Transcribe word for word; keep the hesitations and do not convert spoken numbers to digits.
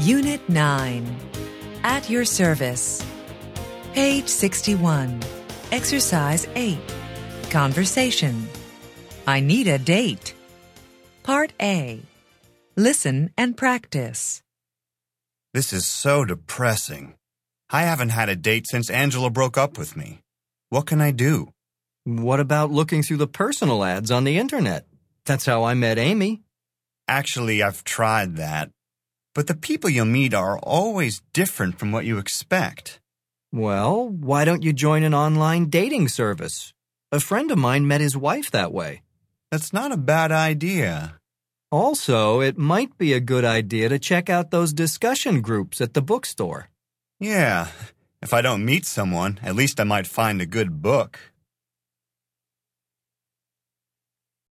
Unit nine. At your service. Page sixty-one. Exercise eight. Conversation. I need a date. Part A. Listen and practice. This is so depressing. I haven't had a date since Angela broke up with me. What can I do? What about looking through the personal ads on the internet? That's how I met Amy. Actually, I've tried that. But the people you meet are always different from what you expect. Well, why don't you join an online dating service? A friend of mine met his wife that way. That's not a bad idea. Also, it might be a good idea to check out those discussion groups at the bookstore. Yeah, if I don't meet someone, at least I might find a good book.